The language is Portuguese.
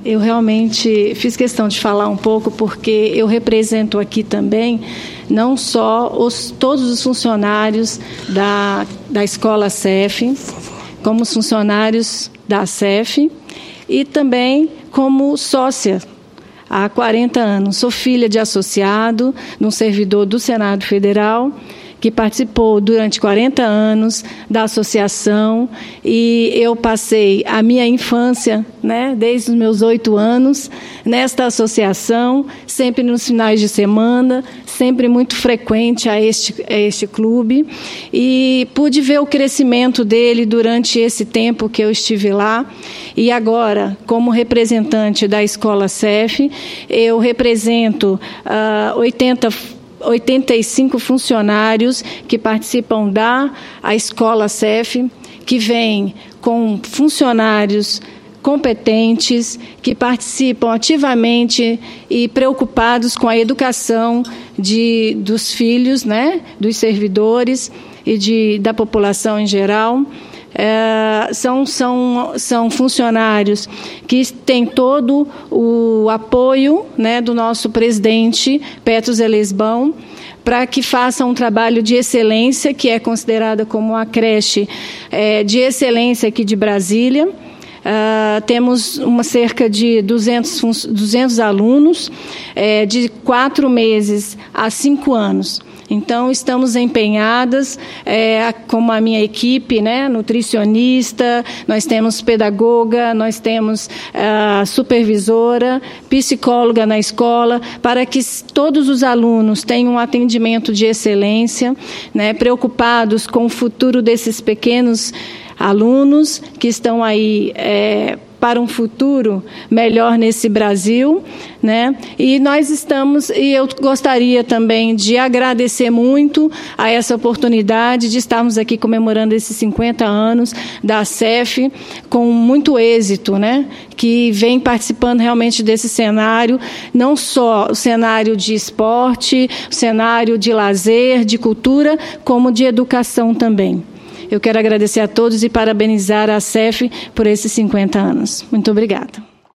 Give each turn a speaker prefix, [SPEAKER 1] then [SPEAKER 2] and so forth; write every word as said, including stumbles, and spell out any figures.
[SPEAKER 1] Eu realmente fiz questão de falar um pouco porque eu represento aqui também não só os, todos os funcionários da, da Escola C E F, como os funcionários da C E F e também como sócia há quarenta anos. Sou filha de associado, de um servidor do Senado Federal, que participou durante quarenta anos da associação, e eu passei a minha infância, né, desde os meus oito anos, nesta associação, sempre nos finais de semana, sempre muito frequente a este, a este clube, e pude ver o crescimento dele durante esse tempo que eu estive lá. E agora, como representante da Escola C E F, eu represento uh, oitenta oitenta e cinco funcionários que participam da a Escola C E F, que vem com funcionários competentes, que participam ativamente e preocupados com a educação de, dos filhos, né, dos servidores e de, da população em geral. É, são, são, são funcionários que têm todo o apoio, né, do nosso presidente, Petros Elesbão, para que façam um trabalho de excelência, que é considerada como a creche é, de excelência aqui de Brasília. Uh, temos uma cerca de duzentos, duzentos alunos, é, de quatro meses a cinco anos. Então, estamos empenhadas, é, como a minha equipe, né, nutricionista, nós temos pedagoga, nós temos a supervisora, psicóloga na escola, para que todos os alunos tenham um atendimento de excelência, né, preocupados com o futuro desses pequenos alunos que estão aí é, para um futuro melhor nesse Brasil, né? E nós estamos, e eu gostaria também de agradecer muito a essa oportunidade de estarmos aqui comemorando esses cinquenta anos da C E F com muito êxito, né? Que vem participando realmente desse cenário, não só o cenário de esporte, o cenário de lazer, de cultura, como de educação também. Eu quero agradecer a todos e parabenizar a C E F por esses cinquenta anos. Muito obrigada.